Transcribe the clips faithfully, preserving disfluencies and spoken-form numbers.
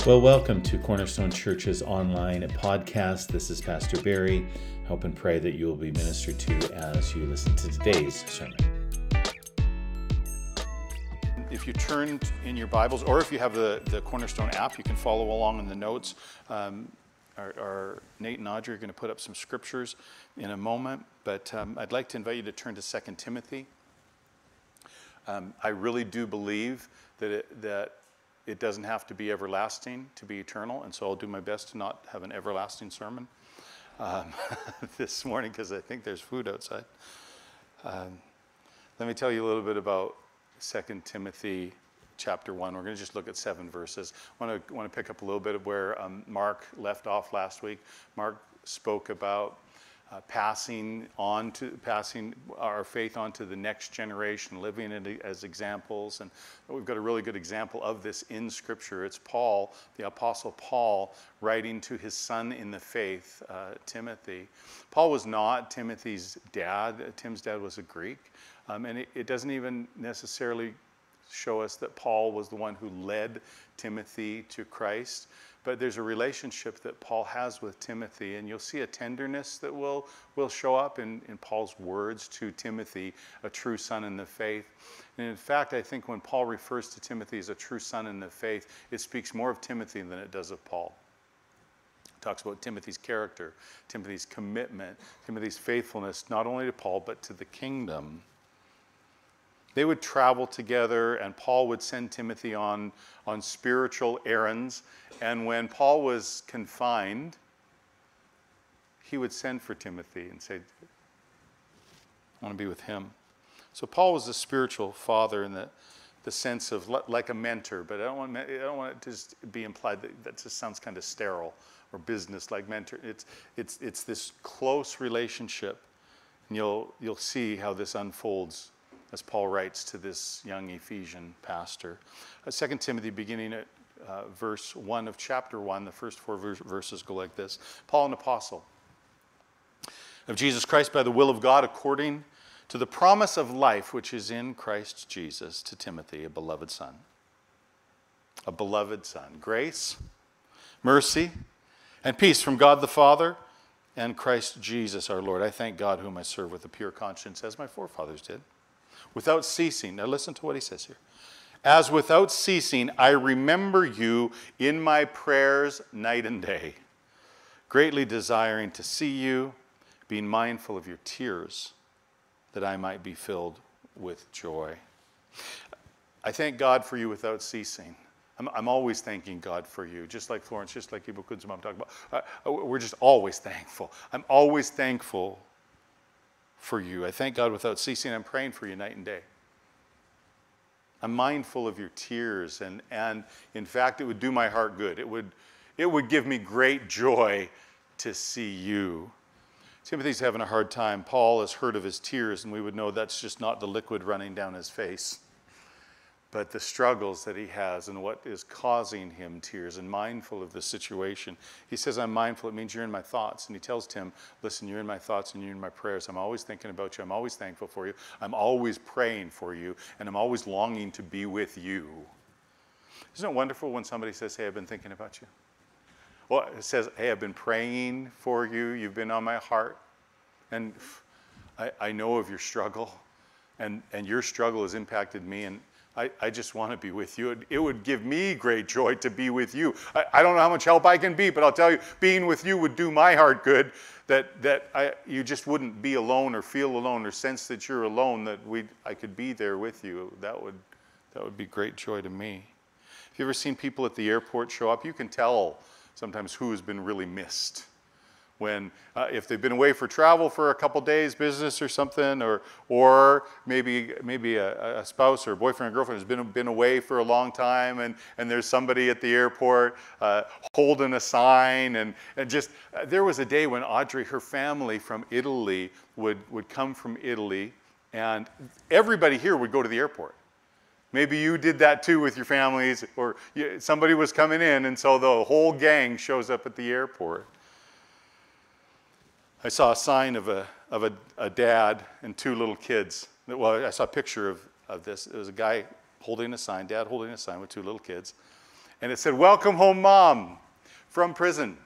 Well, welcome to Cornerstone Church's online podcast. This is Pastor Barry. Hope and pray that you will be ministered to as you listen to today's sermon. If you turn in your Bibles, or if you have the, the Cornerstone app, you can follow along in the notes. Um, our, our Nate and Audrey are going to put up some scriptures in a moment, but um, I'd like to invite you to turn to Second Timothy. Um, I really do believe that it, that it doesn't have to be everlasting to be eternal, and so I'll do my best to not have an everlasting sermon um, this morning because I think there's food outside. Um, let me tell you a little bit about Second Timothy chapter one. We're going to just look at seven verses. I want to want to pick up a little bit of where um, Mark left off last week. Mark spoke about uh, passing on to passing our faith on to the next generation, living it as examples, and we've got a really good example of this in Scripture. It's Paul, the Apostle Paul, writing to his son in the faith, uh, Timothy. Paul was not Timothy's dad. Tim's dad was a Greek. Um, and it, it doesn't even necessarily show us that Paul was the one who led Timothy to Christ, but there's a relationship that Paul has with Timothy, and you'll see a tenderness that will, will show up in, in Paul's words to Timothy, a true son in the faith. And in fact, I think when Paul refers to Timothy as a true son in the faith, it speaks more of Timothy than it does of Paul. It talks about Timothy's character, Timothy's commitment, Timothy's faithfulness, not only to Paul, but to the kingdom. They would travel together, and Paul would send Timothy on, on spiritual errands. And when Paul was confined, he would send for Timothy and say, I want to be with him. So Paul was a spiritual father in the, the sense of like a mentor, but I don't want, I don't want it to just be implied that that just sounds kind of sterile or business-like mentor. It's, it's, it's this close relationship, and you'll, you'll see how this unfolds as Paul writes to this young Ephesian pastor. Uh, Second Timothy, beginning at uh, verse one of chapter one, the first four vers- verses go like this. Paul, an apostle of Jesus Christ by the will of God, according to the promise of life which is in Christ Jesus, to Timothy, a beloved son. A beloved son. Grace, mercy, and peace from God the Father and Christ Jesus our Lord. I thank God whom I serve with a pure conscience, as my forefathers did, without ceasing. Now listen to what he says here. As without ceasing, I remember you in my prayers night and day, greatly desiring to see you, being mindful of your tears, that I might be filled with joy. I thank God for you without ceasing. I'm, I'm always thanking God for you, just like Florence, just like Ibu Kunzuma I'm talking about. Uh, we're just always thankful. I'm always thankful for you. I thank God without ceasing. I'm praying for you night and day. I'm mindful of your tears, and, and in fact, it would do my heart good. It would, it would give me great joy to see you. Timothy's having a hard time. Paul has heard of his tears, and we would know that's just not the liquid running down his face, but the struggles that he has and what is causing him tears, and mindful of the situation. He says, I'm mindful. It means you're in my thoughts. And he tells Tim, listen, you're in my thoughts and you're in my prayers. I'm always thinking about you. I'm always thankful for you. I'm always praying for you. And I'm always longing to be with you. Isn't it wonderful when somebody says, hey, I've been thinking about you? Well, it says, hey, I've been praying for you. You've been on my heart. And I, I know of your struggle. And, and your struggle has impacted me. And I, I just want to be with you. It, it would give me great joy to be with you. I, I don't know how much help I can be, but I'll tell you, being with you would do my heart good, that, that I, you just wouldn't be alone or feel alone or sense that you're alone, that we I could be there with you. That would, that would be great joy to me. Have you ever seen people at the airport show up? You can tell sometimes who has been really missed. When, uh, if they've been away for travel for a couple days, business or something, or or maybe maybe a, a spouse or a boyfriend or girlfriend has been been away for a long time, and, and there's somebody at the airport uh, holding a sign, and, and just, uh, there was a day when Audrey, her family from Italy, would, would come from Italy, and everybody here would go to the airport. Maybe you did that too with your families, or you, somebody was coming in, and so the whole gang shows up at the airport. I saw a sign of a of a, a dad and two little kids. Well, I saw a picture of, of this. It was a guy holding a sign, dad holding a sign with two little kids. And it said, "Welcome home, Mom, from prison."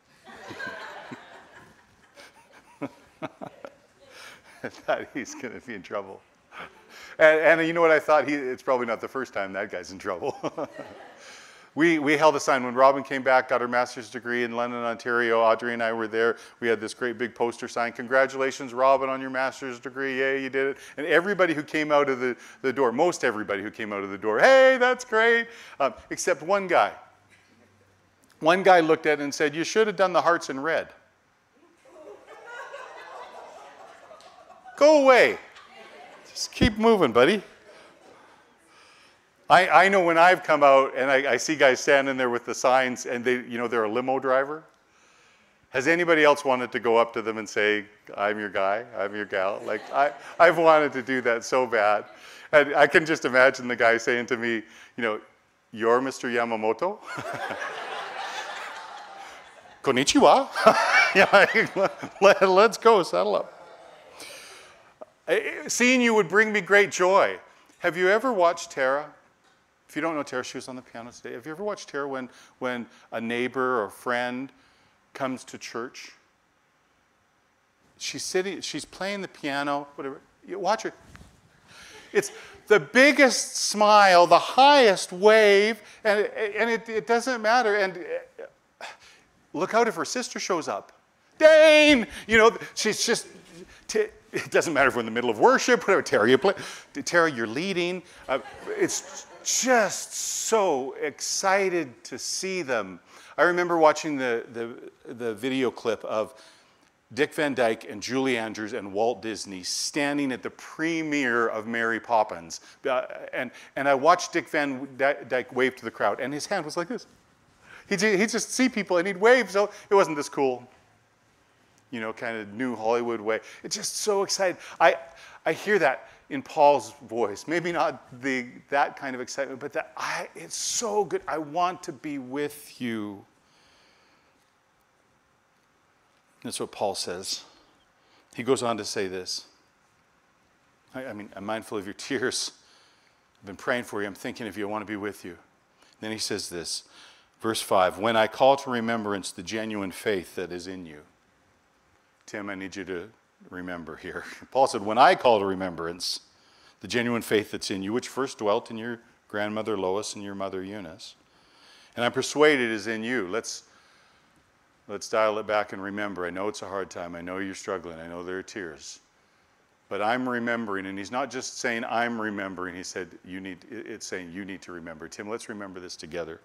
I thought he's going to be in trouble. And, and you know what I thought? He, it's probably not the first time that guy's in trouble. we, we held a sign. When Robin came back, got her master's degree in London, Ontario, Audrey and I were there. We had this great big poster sign. "Congratulations, Robin, on your master's degree. Yay, you did it." And everybody who came out of the, the door, most everybody who came out of the door, "Hey, that's great," um, except one guy. One guy looked at it and said, "You should have done the hearts in red." Go away. Just keep moving, buddy. I, I know when I've come out and I, I see guys standing there with the signs and they, you know, they're a limo driver. Has anybody else wanted to go up to them and say, "I'm your guy, I'm your gal"? Like, I, I've wanted to do that so bad. And I can just imagine the guy saying to me, you know, "You're Mister Yamamoto?" "Konnichiwa." Yeah, let, let's go, settle up. Seeing you would bring me great joy. Have you ever watched Tara? If you don't know Tara, she was on the piano today. Have you ever watched Tara when, when a neighbor or friend comes to church? She's sitting, she's playing the piano, whatever. You watch her. It's the biggest smile, the highest wave, and, and it, it doesn't matter. And look out if her sister shows up. Dane! You know, she's just... T- It doesn't matter if we're in the middle of worship, whatever. Tara, you play. Tara, you're leading. Uh, it's just so excited to see them. I remember watching the, the, the video clip of Dick Van Dyke and Julie Andrews and Walt Disney standing at the premiere of Mary Poppins. Uh, and, and I watched Dick Van Dyke wave to the crowd, and his hand was like this. He'd, he'd just see people, and he'd wave, so it wasn't this cool, you know, kind of new Hollywood way. It's just so excited. I, I hear that in Paul's voice. Maybe not the, that kind of excitement, but that I, it's so good. I want to be with you. That's what Paul says. He goes on to say this. I, I mean, I'm mindful of your tears. I've been praying for you. I'm thinking of you. I want to be with you. Then he says this, verse five, "When I call to remembrance the genuine faith that is in you." Tim, I need you to remember here. Paul said, "When I call to remembrance the genuine faith that's in you, which first dwelt in your grandmother Lois and your mother Eunice, and I'm persuaded is in you." Let's, let's dial it back and remember. I know it's a hard time. I know you're struggling. I know there are tears. But I'm remembering, and he's not just saying I'm remembering. He said, you need. It's saying you need to remember. Tim, let's remember this together.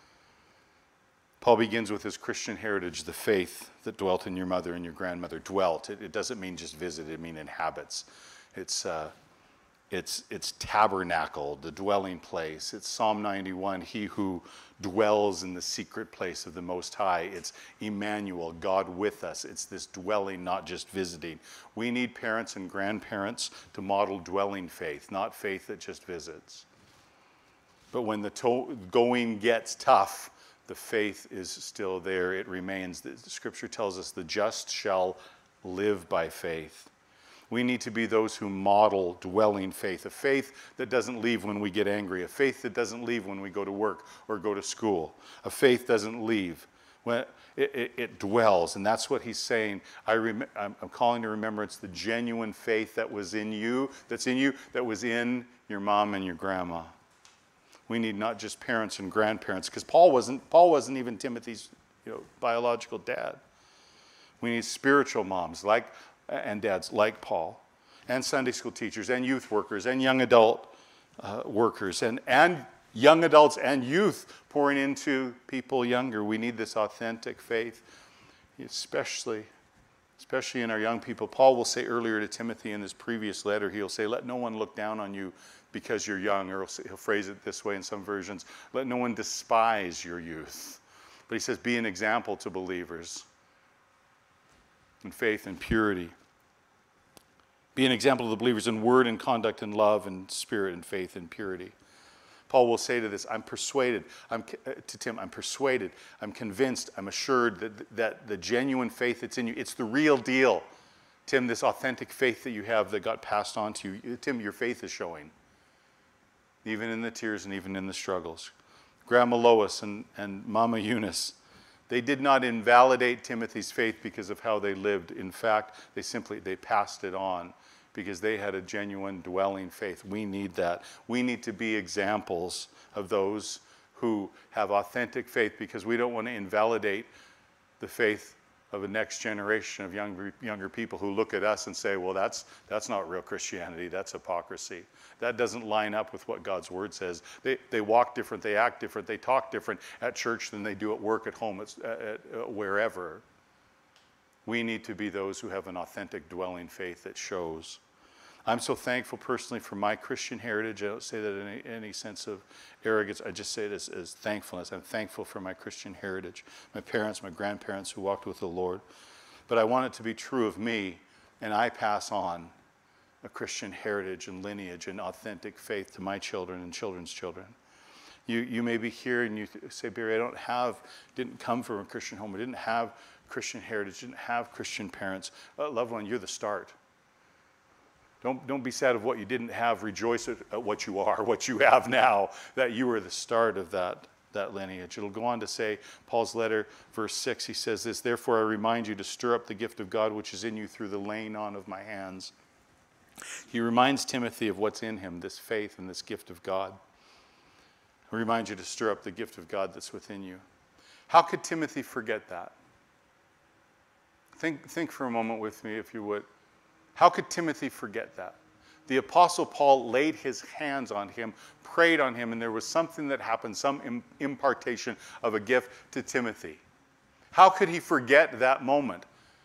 Paul begins with his Christian heritage, the faith that dwelt in your mother and your grandmother. Dwelt. It, it doesn't mean just visit. It means inhabits. It's, uh, it's, it's tabernacle, the dwelling place. It's Psalm ninety-one, he who dwells in the secret place of the Most High. It's Emmanuel, God with us. It's this dwelling, not just visiting. We need parents and grandparents to model dwelling faith, not faith that just visits. But when the to- going gets tough, the faith is still there. It remains. The scripture tells us the just shall live by faith. We need to be those who model dwelling faith, a faith that doesn't leave when we get angry, a faith that doesn't leave when we go to work or go to school. A faith doesn't leave. When it, it, it dwells, and that's what he's saying. I rem- I'm, I'm calling to remembrance the genuine faith that was in you, that's in you, that was in your mom and your grandma. We need not just parents and grandparents, because Paul wasn't, Paul wasn't even Timothy's, you know, biological dad. We need spiritual moms like and dads like Paul, and Sunday school teachers, and youth workers, and young adult uh, workers, and, and young adults and youth pouring into people younger. We need this authentic faith, especially, especially in our young people. Paul will say earlier to Timothy in this previous letter, he'll say, let no one look down on you because you're young, or he'll phrase it this way in some versions, let no one despise your youth. But he says, be an example to believers in faith and purity. Be an example to the believers in word and conduct and love and spirit and faith and purity. Paul will say to this, I'm persuaded, I'm, to Tim, I'm persuaded, I'm convinced, I'm assured that, that the genuine faith that's in you, it's the real deal. Tim, this authentic faith that you have that got passed on to you, Tim, your faith is showing. Even in the tears and even in the struggles. Grandma Lois and, and Mama Eunice. They did not invalidate Timothy's faith because of how they lived. In fact, they simply, they passed it on because they had a genuine dwelling faith. We need that. We need to be examples of those who have authentic faith because we don't want to invalidate the faith of a next generation of younger, younger people who look at us and say, well, that's, that's not real Christianity, that's hypocrisy. That doesn't line up with what God's word says. They, they walk different, they act different, they talk different at church than they do at work, at home, at, at, at wherever. We need to be those who have an authentic dwelling faith that shows. I'm so thankful personally for my Christian heritage. I don't say that in any, any sense of arrogance. I just say it as, as thankfulness. I'm thankful for my Christian heritage, my parents, my grandparents who walked with the Lord. But I want it to be true of me, and I pass on a Christian heritage and lineage and authentic faith to my children and children's children. You, you may be here and you say, Barry, I don't have, didn't come from a Christian home. I didn't have Christian heritage, didn't have Christian parents. Uh, loved one, you're the start. Don't, don't be sad of what you didn't have. Rejoice at, at what you are, what you have now, that you were the start of that, that lineage. It'll go on to say, Paul's letter, verse six, he says this, therefore I remind you to stir up the gift of God which is in you through the laying on of my hands. He reminds Timothy of what's in him, this faith and this gift of God. He reminds you to stir up the gift of God that's within you. How could Timothy forget that? Think, think for a moment with me, if you would. How could Timothy forget that? The Apostle Paul laid his hands on him, prayed on him, and there was something that happened, some impartation of a gift to Timothy. How could he forget that moment?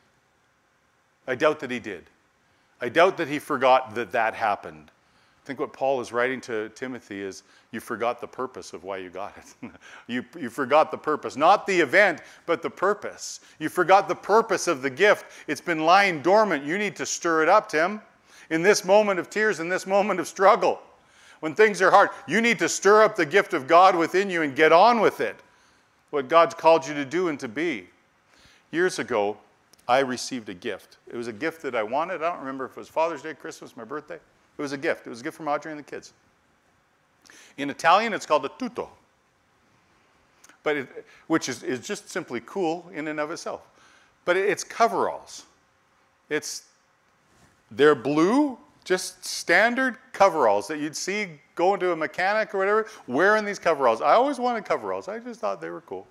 I doubt that he did. I doubt that he forgot that that happened. I think what Paul is writing to Timothy is, you forgot the purpose of why you got it. you, you forgot the purpose. Not the event, but the purpose. You forgot the purpose of the gift. It's been lying dormant. You need to stir it up, Tim. In this moment of tears, in this moment of struggle, when things are hard, you need to stir up the gift of God within you and get on with it. What God's called you to do and to be. Years ago, I received a gift. It was a gift that I wanted. I don't remember if it was Father's Day, Christmas, my birthday. It was a gift. It was a gift from Audrey and the kids. In Italian, it's called a tutto, but it, which is, is just simply cool in and of itself. But it, it's coveralls. It's, they're blue, just standard coveralls that you'd see going to a mechanic or whatever, wearing these coveralls. I always wanted coveralls. I just thought they were cool.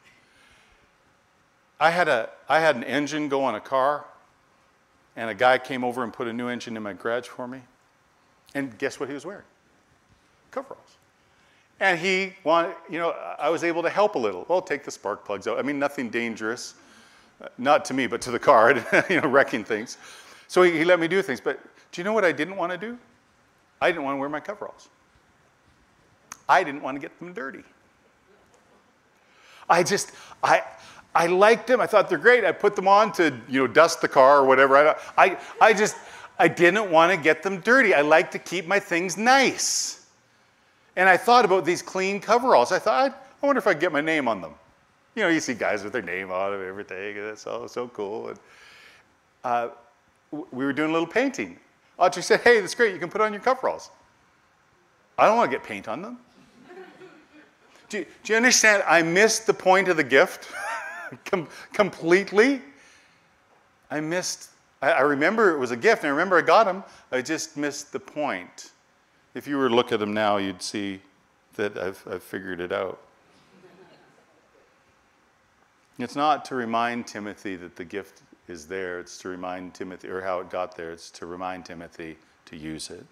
I had, a, I had an engine go on a car, and a guy came over and put a new engine in my garage for me. And guess what he was wearing? Coveralls. And he wanted, you know, I was able to help a little. Well, take the spark plugs out. I mean, nothing dangerous. Not to me, but to the car, you know, wrecking things. So he, he let me do things. But do you know what I didn't want to do? I didn't want to wear my coveralls. I didn't want to get them dirty. I just, I, I liked them. I thought they're great. I put them on to, you know, dust the car or whatever. I, I, I just, I didn't want to get them dirty. I like to keep my things nice. And I thought about these clean coveralls. I thought, I wonder if I could get my name on them. You know, you see guys with their name on them and everything, and it's all so cool. And, uh, we were doing a little painting. Audrey said, hey, that's great. You can put on your coveralls. I don't want to get paint on them. do, you, do you understand? I missed the point of the gift Com- completely. I missed, I, I remember it was a gift, and I remember I got them. I just missed the point. If you were to look at them now, you'd see that I've, I've figured it out. It's not to remind Timothy that the gift is there. It's to remind Timothy, or how it got there. It's to remind Timothy to use it.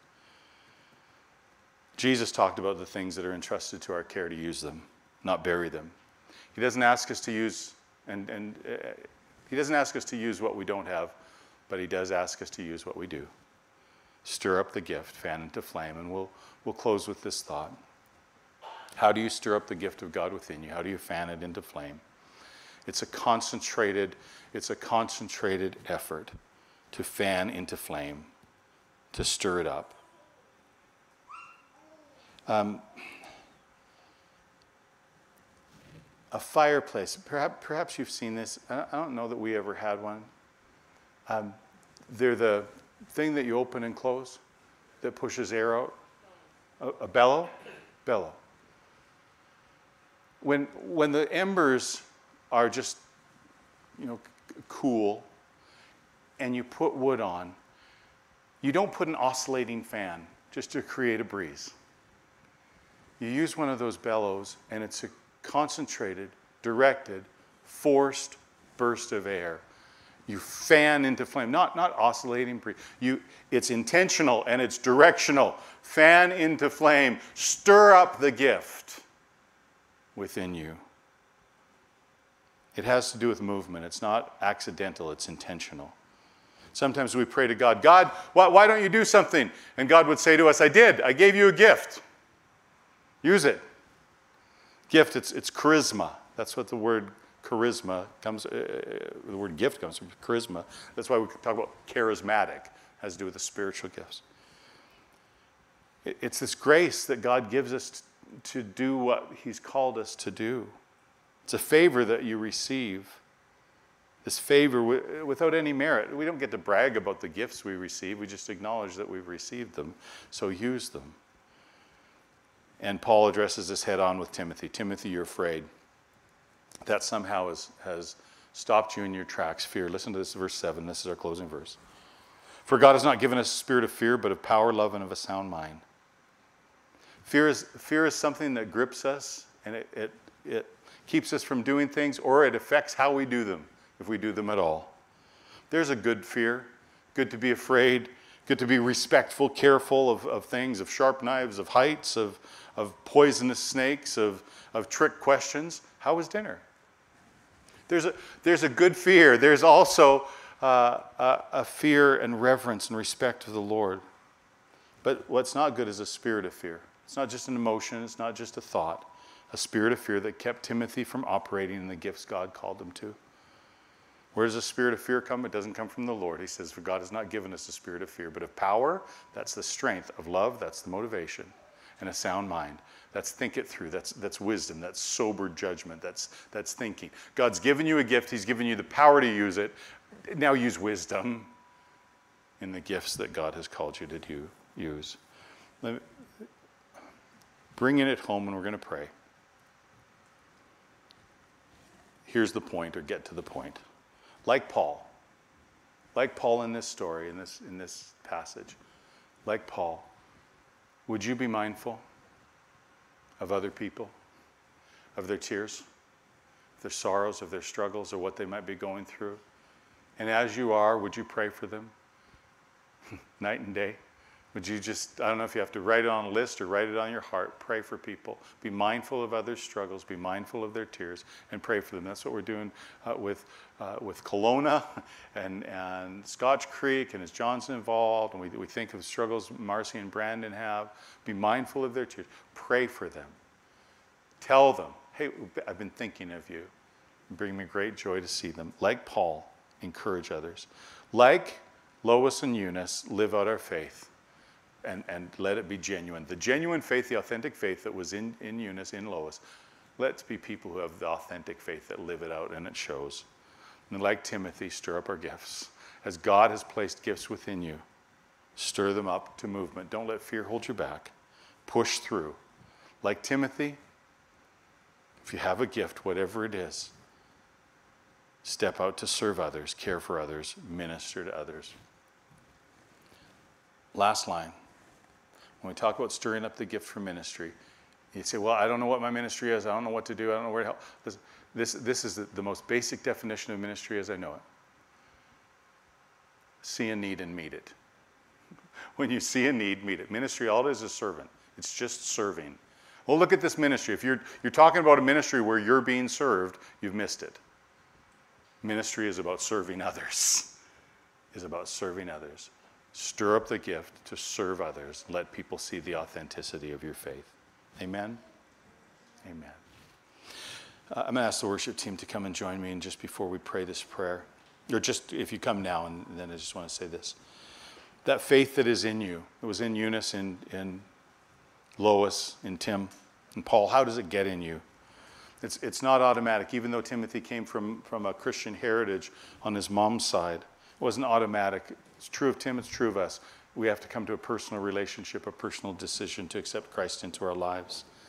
Jesus talked about the things that are entrusted to our care to use them, not bury them. He doesn't ask us to use, and, and uh, he doesn't ask us to use what we don't have, but he does ask us to use what we do. Stir up the gift, fan into flame, and we'll, we'll close with this thought. How do you stir up the gift of God within you? How do you fan it into flame? It's a concentrated, it's a concentrated effort to fan into flame, to stir it up. Um, a fireplace, perhaps, perhaps you've seen this. I don't know that we ever had one. Um, they're the thing that you open and close that pushes air out. A, a bellow? Bellow. when, when the embers are just, you know, c- cool, and you put wood on, you don't put an oscillating fan just to create a breeze. You use one of those bellows, and it's a concentrated, directed, forced burst of air. You fan into flame, not, not oscillating breeze. You, it's intentional and it's directional. Fan into flame. Stir up the gift within you. It has to do with movement. It's not accidental, it's intentional. Sometimes we pray to God, God, why, why don't you do something? And God would say to us, I did. I gave you a gift. Use it. Gift, it's, it's charisma. That's what the word charisma comes, uh, the word gift comes from, charisma. That's why we talk about charismatic. It has to do with the spiritual gifts. It, it's this grace that God gives us t- to do what he's called us to do. It's a favor that you receive. This favor w- without any merit. We don't get to brag about the gifts we receive. We just acknowledge that we've received them. So use them. And Paul addresses this head on with Timothy. Timothy, you're afraid. That somehow has, has stopped you in your tracks. Fear. Listen to this, verse seven. This is our closing verse. For God has not given us a spirit of fear, but of power, love, and of a sound mind. Fear is, fear is something that grips us, and it, it, it keeps us from doing things, or it affects how we do them, if we do them at all. There's a good fear. Good to be afraid. Good to be respectful, careful of, of things, of sharp knives, of heights, of, of poisonous snakes, of, of trick questions. How was dinner? There's a, there's a good fear. There's also uh, a, a fear and reverence and respect for the Lord. But what's not good is a spirit of fear. It's not just an emotion. It's not just a thought. A spirit of fear that kept Timothy from operating in the gifts God called him to. Where does the spirit of fear come? It doesn't come from the Lord. He says, for God has not given us a spirit of fear, but of power. That's the strength. Of love, that's the motivation. And a sound mind. That's think it through. That's, that's wisdom. That's sober judgment. That's, that's thinking. God's given you a gift. He's given you the power to use it. Now use wisdom in the gifts that God has called you to do, use. Let me, bringing it home, and we're going to pray. Here's the point, or get to the point. Like Paul, like Paul in this story, in this, in this passage, like Paul, would you be mindful of other people, of their tears, of their sorrows, of their struggles, or what they might be going through? And as you are, would you pray for them night and day? Would you just, I don't know if you have to write it on a list or write it on your heart, pray for people. Be mindful of others' struggles, be mindful of their tears, and pray for them. That's what we're doing uh, with uh, with Kelowna and, and Scotch Creek, and is Johnson involved, and we, we think of the struggles Marcy and Brandon have. Be mindful of their tears. Pray for them. Tell them, hey, I've been thinking of you. Bring me great joy to see them. Like Paul, encourage others. Like Lois and Eunice, live out our faith. And, and let it be genuine. The genuine faith, the authentic faith that was in, in Eunice, in Lois. Let's be people who have the authentic faith that live it out and it shows. And like Timothy, stir up our gifts. As God has placed gifts within you, stir them up to movement. Don't let fear hold you back. Push through. Like Timothy, if you have a gift, whatever it is, step out to serve others, care for others, minister to others. Last line. When we talk about stirring up the gift for ministry, you say, well, I don't know what my ministry is. I don't know what to do. I don't know where to help. This, this, this is the, the most basic definition of ministry as I know it. See a need and meet it. When you see a need, meet it. Ministry, all it is is servant. It's just serving. Well, look at this ministry. If you're, you're talking about a ministry where you're being served, you've missed it. Ministry is about serving others. Is about serving others. Stir up the gift to serve others. Let people see the authenticity of your faith. Amen? Amen. Uh, I'm going to ask the worship team to come and join me, and just before we pray this prayer, or just if you come now, and then I just want to say this. That faith that is in you, it was in Eunice, in, in Lois, in Tim, and Paul, how does it get in you? It's, it's not automatic. Even though Timothy came from, from a Christian heritage on his mom's side, it wasn't automatic. It's true of Tim, it's true of us. We have to come to a personal relationship, a personal decision to accept Christ into our lives.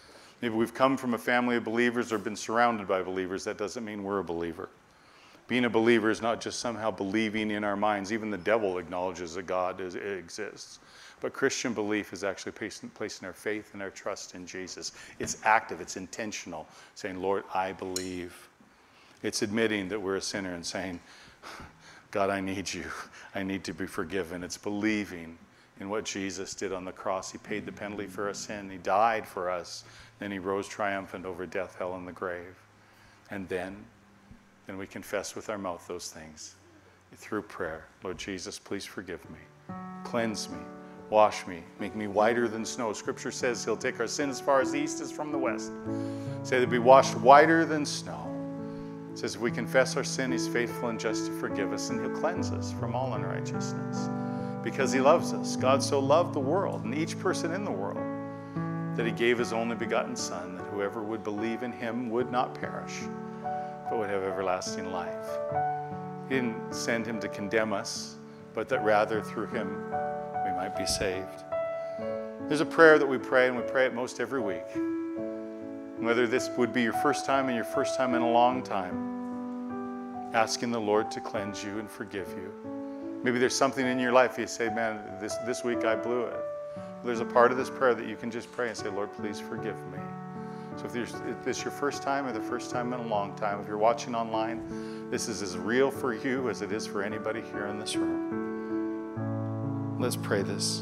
Maybe we've come from a family of believers or been surrounded by believers. That doesn't mean we're a believer. Being a believer is not just somehow believing in our minds. Even the devil acknowledges that God is, exists. But Christian belief is actually placing, placing our faith and our trust in Jesus. It's active, it's intentional, saying, Lord, I believe. It's admitting that we're a sinner and saying, God, I need you. I need to be forgiven. It's believing in what Jesus did on the cross. He paid the penalty for our sin. He died for us. Then he rose triumphant over death, hell, and the grave. And then, then we confess with our mouth those things through prayer. Lord Jesus, please forgive me. Cleanse me. Wash me. Make me whiter than snow. Scripture says he'll take our sin as far as the east is from the west. Say they'll be washed whiter than snow. It says if we confess our sin, he's faithful and just to forgive us, and he'll cleanse us from all unrighteousness. Because he loves us. God so loved the world and each person in the world that he gave his only begotten Son, that whoever would believe in him would not perish, but would have everlasting life. He didn't send him to condemn us, but that rather through him we might be saved. There's a prayer that we pray, and we pray it most every week. Whether this would be your first time and your first time in a long time, asking the Lord to cleanse you and forgive you. Maybe there's something in your life you say, man, this, this week I blew it. There's a part of this prayer that you can just pray and say, Lord, please forgive me. So if, if this is your first time or the first time in a long time, if you're watching online, this is as real for you as it is for anybody here in this room. Let's pray this.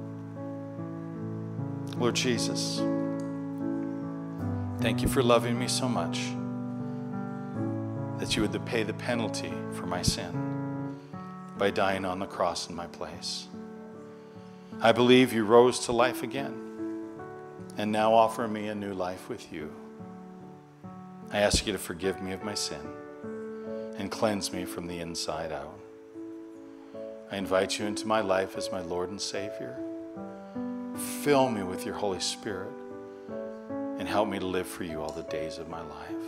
Lord Jesus, thank you for loving me so much that you would pay the penalty for my sin by dying on the cross in my place. I believe you rose to life again and now offer me a new life with you. I ask you to forgive me of my sin and cleanse me from the inside out. I invite you into my life as my Lord and Savior. Fill me with your Holy Spirit and help me to live for you all the days of my life.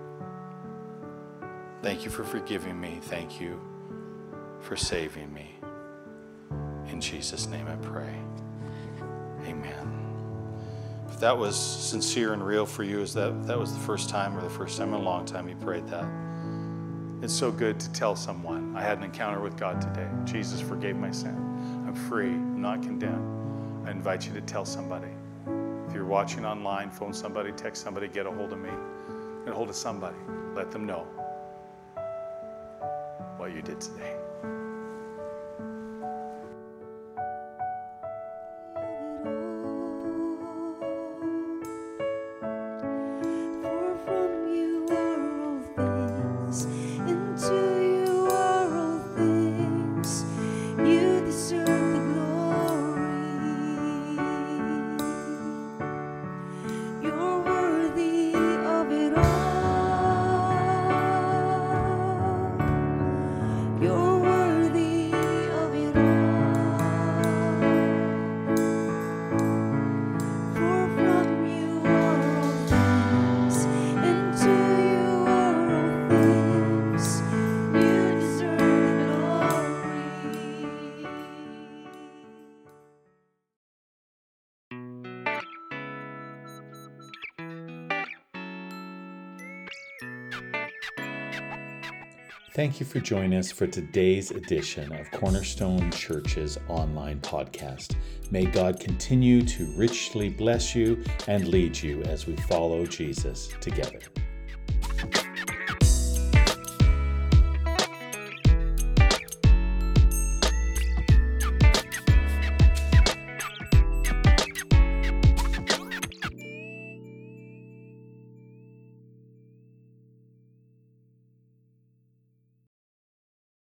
Thank you for forgiving me. Thank you for saving me. In Jesus' name I pray. Amen. If that was sincere and real for you, is that that was the first time or the first time in a long time you prayed that, it's so good to tell someone, I had an encounter with God today. Jesus forgave my sin. I'm free. I'm not condemned. I invite you to tell somebody. If you're watching online, phone somebody, text somebody, get a hold of me. Get a hold of somebody. Let them know what you did today. Thank you for joining us for today's edition of Cornerstone Church's online podcast. May God continue to richly bless you and lead you as we follow Jesus together.